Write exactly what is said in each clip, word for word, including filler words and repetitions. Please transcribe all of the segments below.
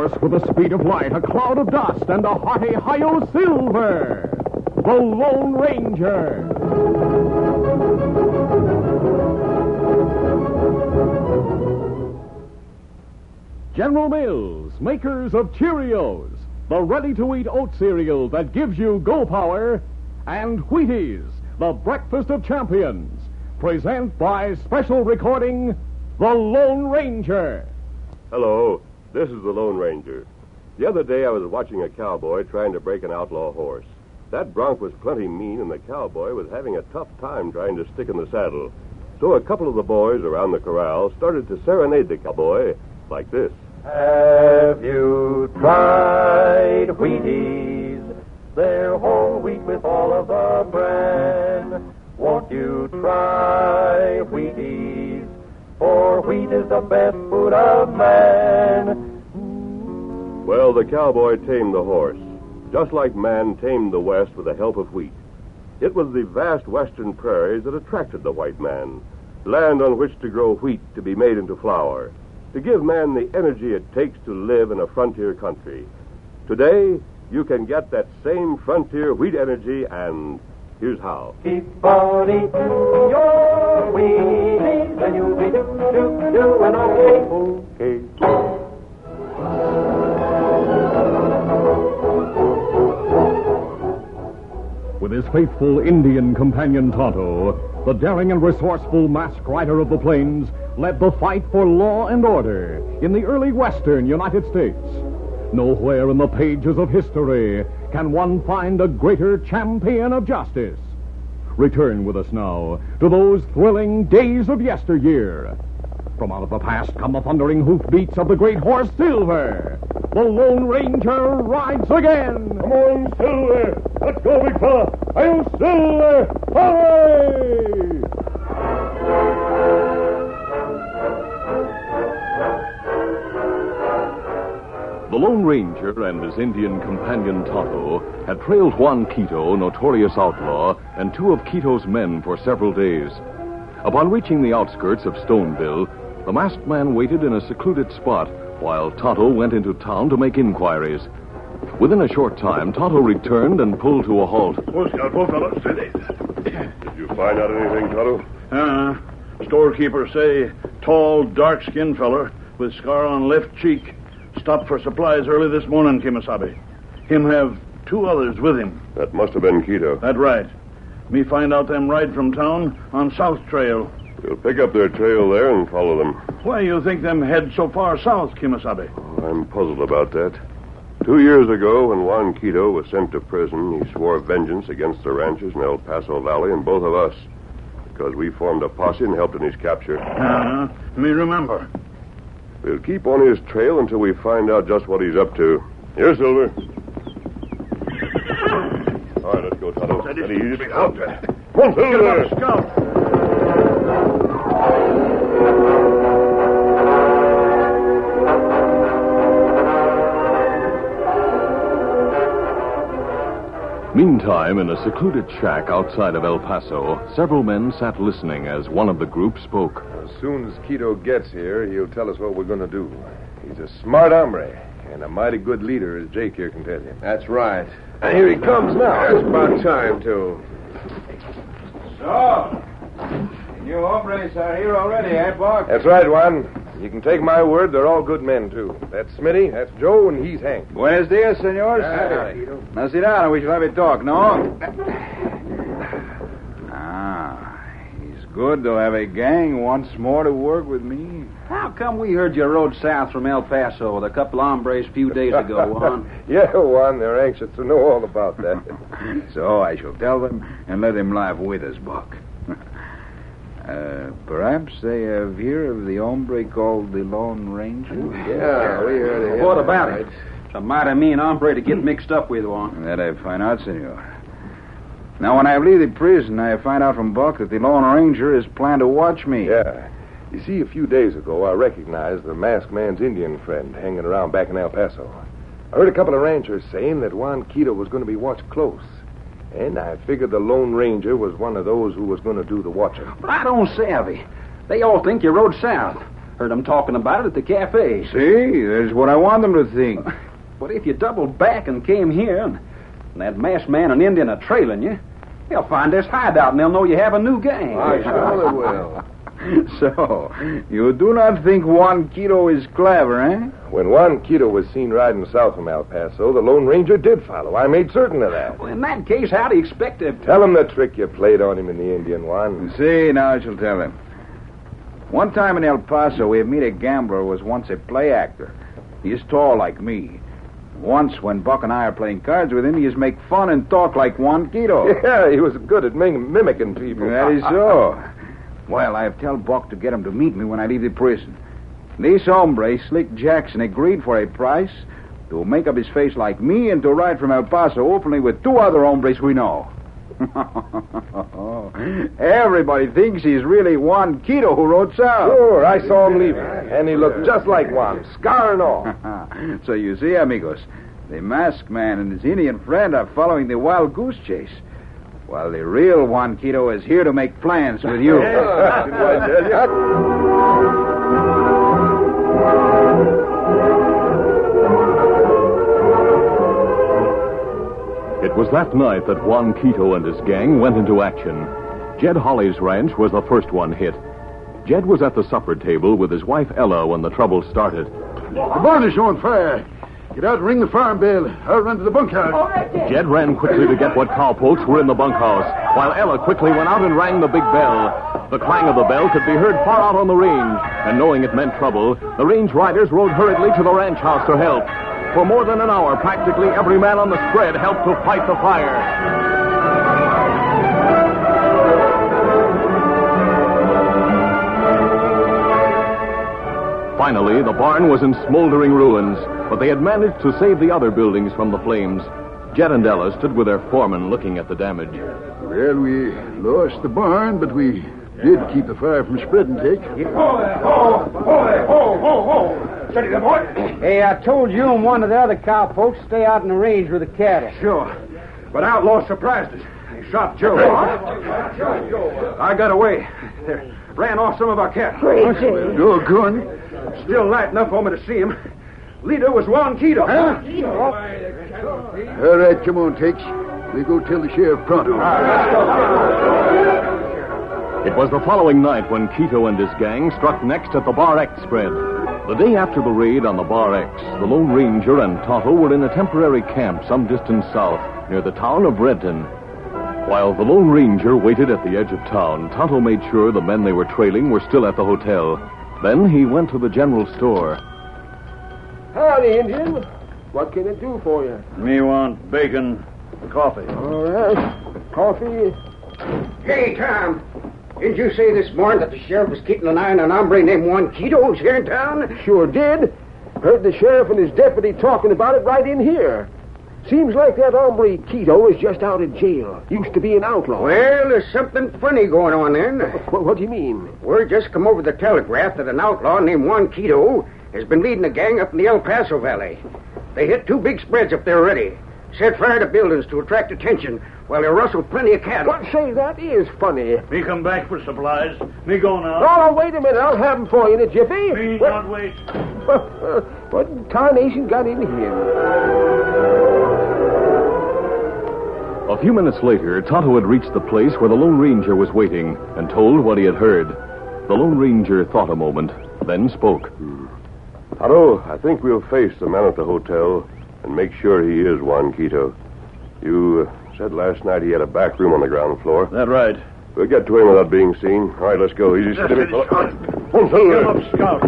horse with the speed of light, a cloud of dust, and a hearty hi-yo silver, the Lone Ranger. General Mills, makers of Cheerios, the ready-to-eat oat cereal that gives you go power, and Wheaties, the breakfast of champions, present by special recording, The Lone Ranger. Hello, this is the Lone Ranger. The other day I was watching a cowboy trying to break an outlaw horse. That bronc was plenty mean, and the cowboy was having a tough time trying to stick in the saddle. So a couple of the boys around the corral started to serenade the cowboy like this. Have you tried Wheaties? They're whole wheat with all of the bran. Won't you try Wheaties? For wheat is the best food of man. Well, the cowboy tamed the horse, just like man tamed the West with the help of wheat. It was the vast western prairies that attracted the white man, land on which to grow wheat to be made into flour, to give man the energy it takes to live in a frontier country. Today, you can get that same frontier wheat energy, and here's how. Keep on eating your Wheaties, and you'll be do, do, doing okay. Okay. With his faithful Indian companion Tonto, the daring and resourceful masked rider of the plains led the fight for law and order in the early western United States. Nowhere in the pages of history can one find a greater champion of justice. Return with us now to those thrilling days of yesteryear. From out of the past come the thundering hoofbeats of the great horse Silver. The Lone Ranger rides again. Come on, Silver. Let's go, big fella. I'm Silver. Hooray! The Lone Ranger and his Indian companion Tonto had trailed Juan Quito, notorious outlaw, and two of Quito's men for several days. Upon reaching the outskirts of Stoneville, the masked man waited in a secluded spot while Tonto went into town to make inquiries. Within a short time, Tonto returned and pulled to a halt. Oh, Scout, fellow, steady. Did you find out anything, Tonto? Uh, storekeeper say tall, dark-skinned feller with scar on left cheek. Stopped for supplies early this morning, Kimasabi. Him have two others with him. That must have been Quito. That right. Me find out them ride from town on South Trail. We'll pick up their trail there and follow them. Why you think them head so far south, Kimasabi? Oh, I'm puzzled about that. Two years ago, when Juan Quito was sent to prison, he swore vengeance against the ranchers in El Paso Valley and both of us, because we formed a posse and helped in his capture. Uh-huh. Me remember. We'll keep on his trail until we find out just what he's up to. Here, Silver. All right, let's go, Tonto. Steady, Steady, easy. steady. Out there. Come on, Silver. Get up, Scout. Meantime, in a secluded shack outside of El Paso, several men sat listening as one of the group spoke. As soon as Quito gets here, he'll tell us what we're going to do. He's a smart hombre and a mighty good leader, as Jake here can tell you. That's right. And here he comes now. It's about time, too. So, you hombres are here already, eh, Buck? That's right, Juan. You can take my word, they're all good men, too. That's Smitty, that's Joe, and he's Hank. Buenos dias, senors. Ah, Now sit down and we shall have a talk, no? Ah, he's good to have a gang once more to work with me. How come we heard you rode south from El Paso with a couple of hombres a few days ago, Juan? Yeah, Juan, they're anxious to know all about that. So I shall tell them and let them laugh with us, Buck. Uh, perhaps they have heard of the hombre called the Lone Ranger? Yeah, we heard of him. What about it? It's a mighty mean hombre to get mixed up with, Juan. That I find out, senor. Now, when I leave the prison, I find out from Buck that the Lone Ranger has planned to watch me. Yeah. You see, a few days ago, I recognized the masked man's Indian friend hanging around back in El Paso. I heard a couple of ranchers saying that Juan Quito was going to be watched close. And I figured the Lone Ranger was one of those who was going to do the watching. But I don't savvy. They all think you rode south. Heard them talking about it at the cafe. See? That's what I want them to think. But if you doubled back and came here, and that masked man and Indian are trailing you, they'll find this hideout and they'll know you have a new gang. I surely will. So, you do not think Juan Quito is clever, eh? When Juan Quito was seen riding south from El Paso, the Lone Ranger did follow. I made certain of that. Well, in that case, how do you expect to... Tell him the trick you played on him in the Indian, Juan. See, now I shall tell him. One time in El Paso, we met a gambler who was once a play actor. He is tall like me. Once, when Buck and I are playing cards with him, he is make fun and talk like Juan Quito. Yeah, he was good at mim- mimicking people. That is so. Well, I have tell Buck to get him to meet me when I leave the prison. This hombre, Slick Jackson, agreed for a price to make up his face like me and to ride from El Paso openly with two other hombres we know. Everybody thinks he's really Juan Quito who rode south. Sure, I saw him leaving, and he looked just like Juan, scar and all. So you see, amigos, the masked man and his Indian friend are following the wild goose chase, while the real Juan Quito is here to make plans with you. It was that night that Juan Quito and his gang went into action. Jed Holly's ranch was the first one hit. Jed was at the supper table with his wife Ella when the trouble started. The barn is showing fire. Get out and ring the farm bell. I'll run to the bunkhouse. Jed ran quickly to get what cowpokes were in the bunkhouse, while Ella quickly went out and rang the big bell. The clang of the bell could be heard far out on the range, and knowing it meant trouble, the range riders rode hurriedly to the ranch house to help. For more than an hour, practically every man on the spread helped to fight the fire. Finally, the barn was in smoldering ruins, but they had managed to save the other buildings from the flames. Jed and Ella stood with their foreman looking at the damage. Well, we lost the barn, but we did keep the fire from spreading, Dick. Steady there, boy. Hey, I told you and one of the other cowpokes to stay out in the range with the cattle. Sure. But outlaws surprised us. They shot Joe. I got away. They ran off some of our cattle. Crazy. Doggone. Still light enough for me to see him. Leader was Juan Quito. Huh? All right, come on, Tex. We go tell the sheriff pronto. It was the following night when Quito and his gang struck next at the Bar X spread. The day after the raid on the Bar X, the Lone Ranger and Tonto were in a temporary camp some distance south, near the town of Redton. While the Lone Ranger waited at the edge of town, Tonto made sure the men they were trailing were still at the hotel. Then he went to the general store. Howdy, Indian. What can I do for you? Me want bacon, coffee. All right. Coffee. Hey, Tom. Didn't you say this morning that the sheriff was keeping an eye on an hombre named Juan Quito who's here in town? Sure did. Heard the sheriff and his deputy talking about it right in here. Seems like that hombre Quito is just out of jail. Used to be an outlaw. Well, there's something funny going on then. What, what do you mean? Word just come over the telegraph that an outlaw named Juan Quito has been leading a gang up in the El Paso Valley. They hit two big spreads up there already. Set fire to buildings to attract attention while they rustled plenty of cattle. What, say, that is funny. Me come back for supplies. Me go now. Oh, no, wait a minute. I'll have them for you in a jiffy. Me What- not wait. What in tarnation got in here? A few minutes later, Tonto had reached the place where the Lone Ranger was waiting and told what he had heard. The Lone Ranger thought a moment, then spoke. Tonto, I think we'll face the man at the hotel and make sure he is Juan Quito. You uh, said last night he had a back room on the ground floor. That right. We'll get to him without being seen. All right, let's go. Easy, steady, fella. One Get him fella. up, Scout.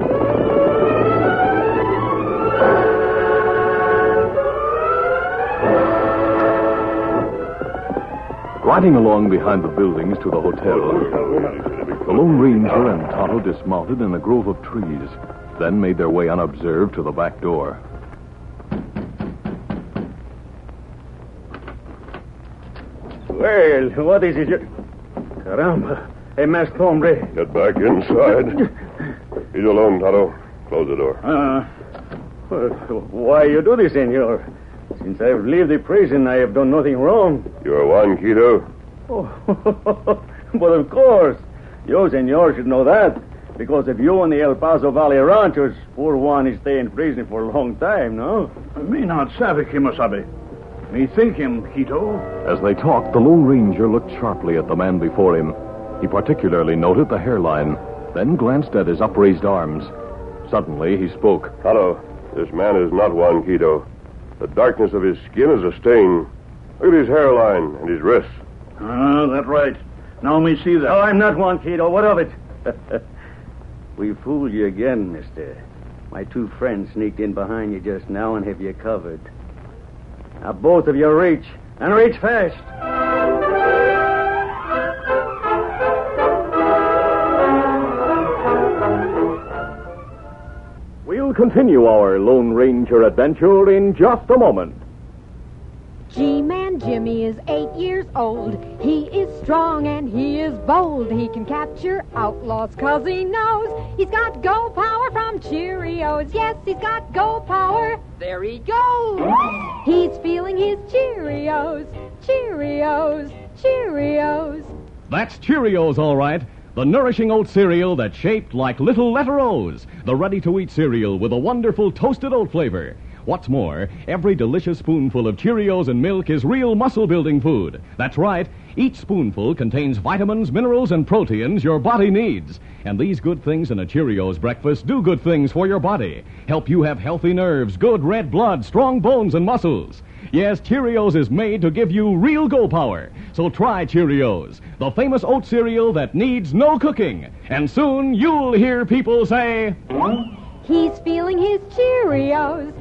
Riding along behind the buildings to the hotel, the Lone Ranger and Tonto dismounted in a grove of trees, then made their way unobserved to the back door. Well, what is it? you- Caramba. Hey, Masked Hombre. Get back inside. He's alone, Tonto. Close the door. Uh, why you do this, senor? Since I've left the prison, I have done nothing wrong. You're Juan Quito? Oh, but of course. You, senor, should know that. Because if you and the El Paso Valley ranchers, poor Juan is staying in prison for a long time, no? Me not savvy, Kimasabi. Me think him, Quito. As they talked, the Lone Ranger looked sharply at the man before him. He particularly noted the hairline, then glanced at his upraised arms. Suddenly, he spoke. Tonto, this man is not Juan Quito. The darkness of his skin is a stain. Look at his hairline and his wrists. Ah, that's right. Now me see that. Oh, I'm not Juan Quito. What of it? We fooled you again, mister. My two friends sneaked in behind you just now and have you covered. Now both of you reach, and reach fast. We'll continue our Lone Ranger adventure in just a moment. G-Man Jimmy is eight years old. He is strong and he is bold. He can capture outlaws 'cause he knows he's got go power from Cheerios. Yes, he's got go power. There he goes. He's feeling his Cheerios. Cheerios. Cheerios. That's Cheerios, all right. The nourishing oat cereal that's shaped like little letter O's. The ready-to-eat cereal with a wonderful toasted oat flavor. What's more, every delicious spoonful of Cheerios and milk is real muscle-building food. That's right. Each spoonful contains vitamins, minerals, and proteins your body needs. And these good things in a Cheerios breakfast do good things for your body. Help you have healthy nerves, good red blood, strong bones, and muscles. Yes, Cheerios is made to give you real go power. So try Cheerios, the famous oat cereal that needs no cooking. And soon you'll hear people say, He's feeling his Cheerios.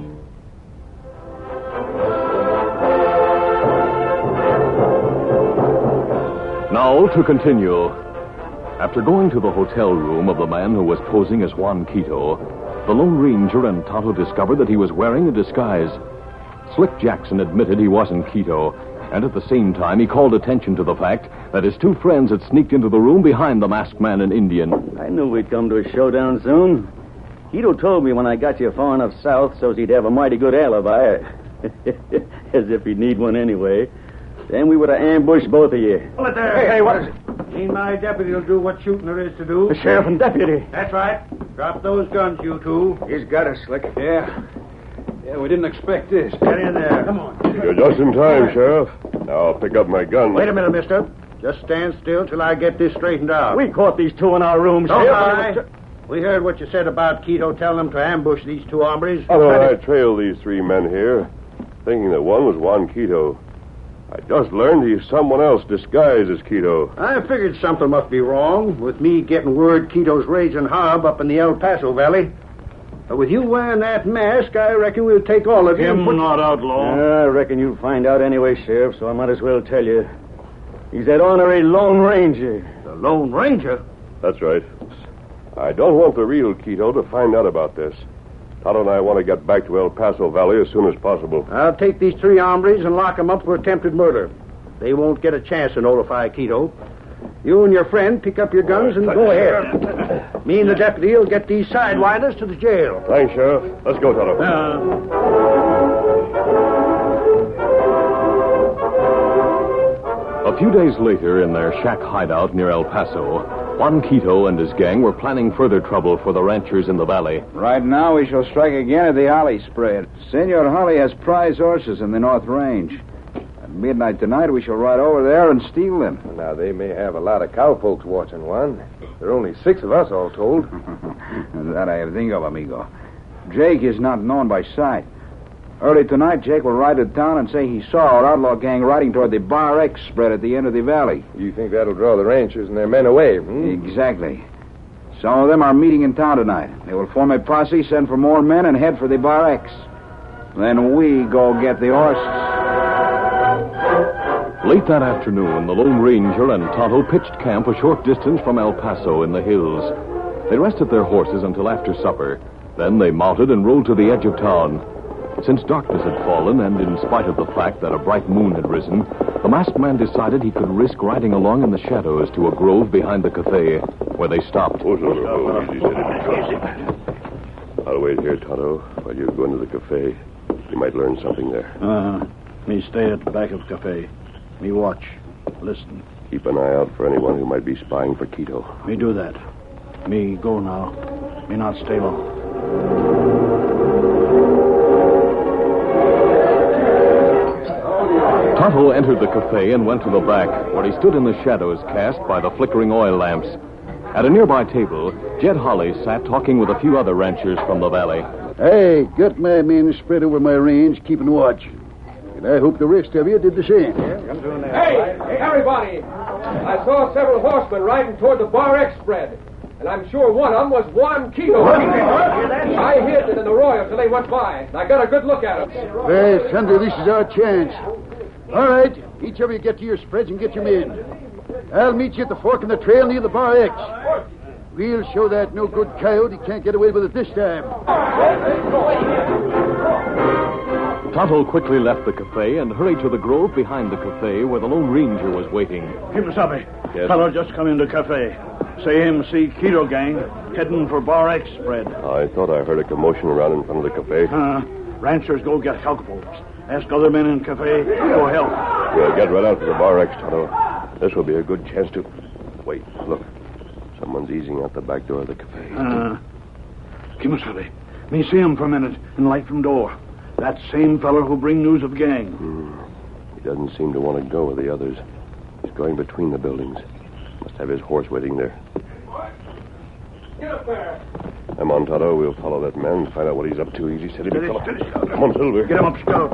Now to continue. After going to the hotel room of the man who was posing as Juan Quito, the Lone Ranger and Tonto discovered that he was wearing a disguise. Slick Jackson admitted he wasn't Quito, and at the same time he called attention to the fact that his two friends had sneaked into the room behind the masked man and Indian. I knew we'd come to a showdown soon. Quito told me when I got you far enough south so's he'd have a mighty good alibi. As if he'd need one anyway. Then we would have ambushed both of you. Hold it there. Hey, hey, what is it? Me and my deputy will do what shooting there is to do. The sheriff and deputy. That's right. Drop those guns, you two. He's got us, Slick. Yeah. Yeah, we didn't expect this. Get in there. Come on. You're just in time, Sheriff. Now I'll pick up my gun. Wait a minute, mister. Just stand still till I get this straightened out. We caught these two in our room, Don't Sheriff. lie. We heard what you said about Quito telling them to ambush these two hombres. How do I trail these three men here, thinking that one was Juan Quito? I just learned he's someone else disguised as Quito. I figured something must be wrong with me getting word Quito's raising hob up in the El Paso Valley. But with you wearing that mask, I reckon we'll take all of you. Him and put... not outlaw. I reckon you'll find out anyway, Sheriff, so I might as well tell you. He's that honorary Lone Ranger. The Lone Ranger? That's right. I don't want the real Quito to find out about this. Tonto and I want to get back to El Paso Valley as soon as possible. I'll take these three hombres and lock them up for attempted murder. They won't get a chance to notify Quito. You and your friend pick up your guns and go ahead. Me and the deputy will get these sidewinders to the jail. Thanks, Sheriff. Let's go, Tonto. A few days later, in their shack hideout near El Paso, Juan Quito and his gang were planning further trouble for the ranchers in the valley. Right now, we shall strike again at the Holly spread. Senor Holly has prize horses in the North Range. At midnight tonight, we shall ride over there and steal them. Now, they may have a lot of cowpokes watching one. There are only six of us, all told. That I think of, amigo. Jake is not known by sight. Early tonight, Jake will ride to town and say he saw our outlaw gang riding toward the Bar X spread at the end of the valley. You think that'll draw the ranchers and their men away, hmm? Exactly. Some of them are meeting in town tonight. They will form a posse, send for more men, and head for the Bar X. Then we go get the horses. Late that afternoon, the Lone Ranger and Tonto pitched camp a short distance from El Paso in the hills. They rested their horses until after supper. Then they mounted and rode to the edge of town. Since darkness had fallen, and in spite of the fact that a bright moon had risen, the masked man decided he could risk riding along in the shadows to a grove behind the cafe, where they stopped. Oh, no, no, no. Easy, easy. I'll wait here, Tonto, while you go into the cafe. You might learn something there. Uh-huh. Me stay at the back of the cafe. Me watch. Listen. Keep an eye out for anyone who might be spying for Quito. Me do that. Me go now. Me not stay long. Tonto entered the cafe and went to the back, where he stood in the shadows cast by the flickering oil lamps. At a nearby table, Jed Holly sat talking with a few other ranchers from the valley. Hey, got my men spread over my range, keeping watch. And I hope the rest of you did the same. Hey, hey, everybody! I saw several horsemen riding toward the Bar X spread. And I'm sure one of them was Juan Quito. I hid in an arroyo till they went by. And I got a good look at him. Hey, Thunder, this is our chance. All right, each of you get to your spreads and get your men. I'll meet you at the fork in the trail near the Bar X. We'll show that no good coyote can't get away with it this time. Tonto quickly left the cafe and hurried to the grove behind the cafe where the Lone Ranger was waiting. Kimasabi, Yes? fellow just come into cafe. Say him see Quito gang heading for Bar X spread. I thought I heard a commotion around in front of the cafe. Uh, ranchers go get helpfuls. Ask other men in cafe for help. We'll get right out to the Bar X, Tonto. This will be a good chance to... Wait, look. Someone's easing out the back door of the cafe. Uh, Kimasabi, me see him for a minute and light from door. That same feller who bring news of gang. Hmm. He doesn't seem to want to go with the others. He's going between the buildings. Must have his horse waiting there. Get up there. Come on, Tonto. We'll follow that man and find out what he's up to. Easy, steady, big fellow. Steady, Scout. Come on, Silver. Get him up, Scout.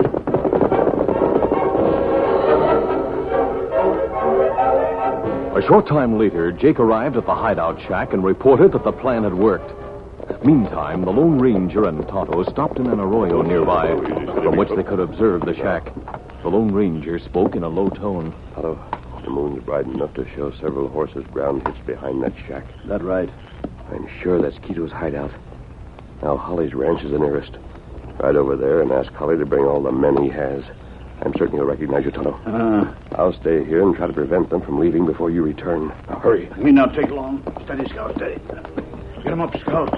A short time later, Jake arrived at the hideout shack and reported that the plan had worked. Meantime, the Lone Ranger and Tonto stopped in an arroyo nearby, from which they could observe the shack. The Lone Ranger spoke in a low tone. Tonto, the moon's bright enough to show several horses ground hitched behind that shack. That right. I'm sure that's Quito's hideout. Now, Holly's ranch is the nearest. Ride over there and ask Holly to bring all the men he has. I'm certain he'll recognize you, Tonto. Uh, I'll stay here and try to prevent them from leaving before you return. Now, hurry. me not take long. Steady, Scout, steady. Get him up, Scout.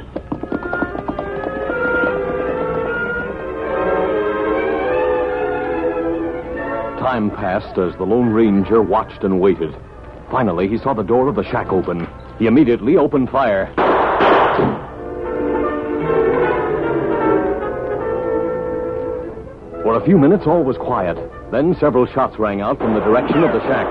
Time passed as the Lone Ranger watched and waited. Finally, he saw the door of the shack open. He immediately opened fire. For a few minutes, all was quiet. Then several shots rang out from the direction of the shack.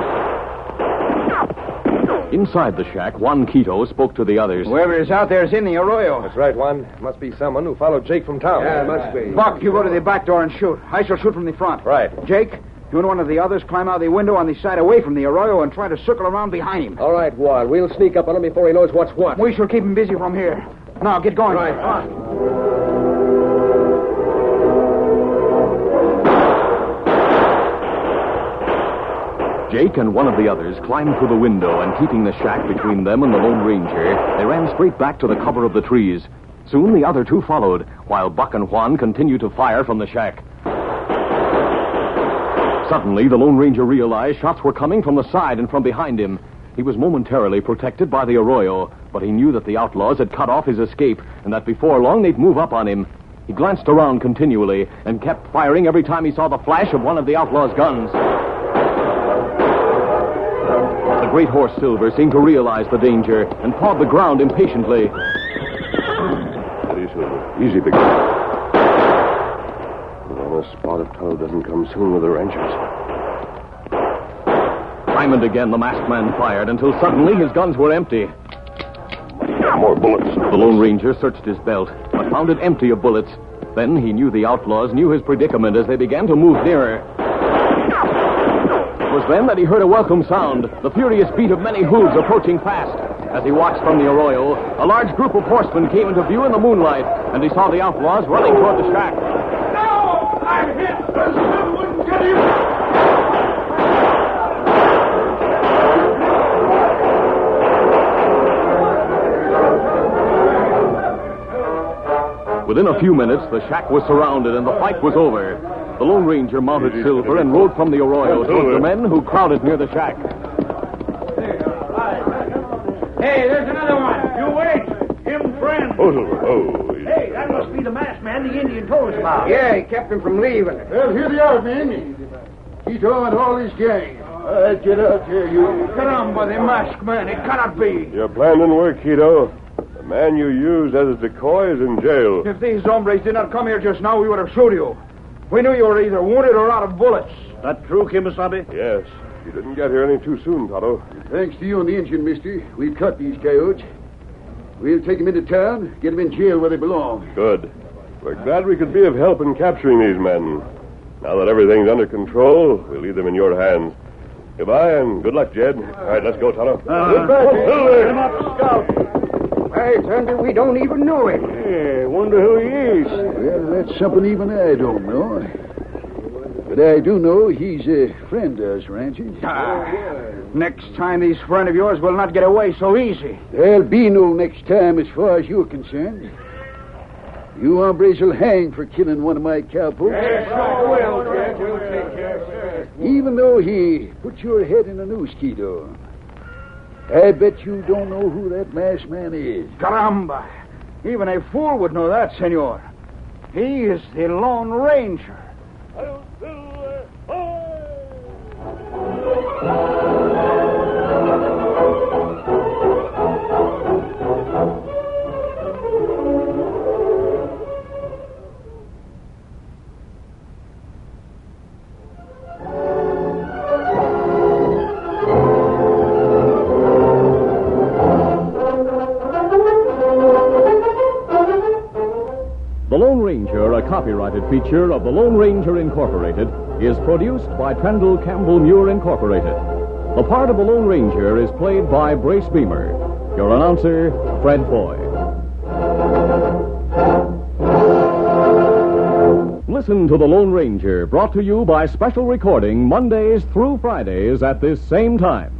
Inside the shack, Juan Quito spoke to the others. Whoever is out there is in the arroyo. That's right, Juan. Must be someone who followed Jake from town. Yeah, must be. Buck, you go to the back door and shoot. I shall shoot from the front. Right. Jake, you and one of the others climb out the window on the side away from the arroyo and try to circle around behind him. All right, Juan. We'll sneak up on him before he knows what's what. We shall keep him busy from here. Now, get going. Right. Jake and one of the others climbed through the window, and keeping the shack between them and the Lone Ranger, they ran straight back to the cover of the trees. Soon the other two followed, while Buck and Juan continued to fire from the shack. Suddenly, the Lone Ranger realized shots were coming from the side and from behind him. He was momentarily protected by the arroyo, but he knew that the outlaws had cut off his escape, and that before long they'd move up on him. He glanced around continually and kept firing every time he saw the flash of one of the outlaws' guns. The great horse Silver seemed to realize the danger and pawed the ground impatiently. Steady, Silver. Easy, big fellow. We're on a spot if Tonto doesn't come soon with the ranchers. Time and again the masked man fired until suddenly his guns were empty. More bullets. The Lone Ranger searched his belt, but found it empty of bullets. Then he knew the outlaws knew his predicament as they began to move nearer. It was then that he heard a welcome sound, the furious beat of many hooves approaching fast. As he watched from the arroyo, a large group of horsemen came into view in the moonlight, and he saw the outlaws running toward the shack. No! I'm hit! I wouldn't get him! Within a few minutes, the shack was surrounded and the fight was over. The Lone Ranger mounted Silver and rode from the arroyo toward the men who crowded near the shack. Hey, there's another one. You wait. Him friend. Oh, Silver. Oh, easy. Hey, that must be the masked man the Indian told us about. Yeah, he kept him from leaving. Well, here they are, men. Quito and all his gang. Uh, get out here, you. Caramba, the masked man. It cannot be. Your plan didn't work, Quito. The man you used as a decoy is in jail. If these hombres did not come here just now, we would have shot you. We knew you were either wounded or out of bullets. That true, Kimasabi? Yes. You didn't get here any too soon, Tonto. Thanks to you and the engine, mister. We've caught these coyotes. We'll take them into town, get them in jail where they belong. Good. We're glad we could be of help in capturing these men. Now that everything's under control, we'll leave them in your hands. Goodbye, and good luck, Jed. All right, let's go, Tonto. Uh, Goodbye, Silver. Come up, Scout. By thunder, we don't even know him. Yeah, wonder who he is. Well, that's something even I don't know. But I do know he's a friend of us, Rancher. Ah, next time these friends of yours will not get away so easy. There'll be no next time as far as you're concerned. You hombres will hang for killing one of my cowpokes. Yes, sure will, Jed. You'll take care, sir. Even though he put your head in a noose, Quito. I bet you don't know who that masked man is. Caramba. Even a fool would know that, senor. He is the Lone Ranger. The Lone Ranger, a copyrighted feature of the Lone Ranger Incorporated, is produced by Trendle Campbell Muir Incorporated. The part of the Lone Ranger is played by Brace Beamer. Your announcer, Fred Foy. Listen to The Lone Ranger, brought to you by special recording Mondays through Fridays at this same time.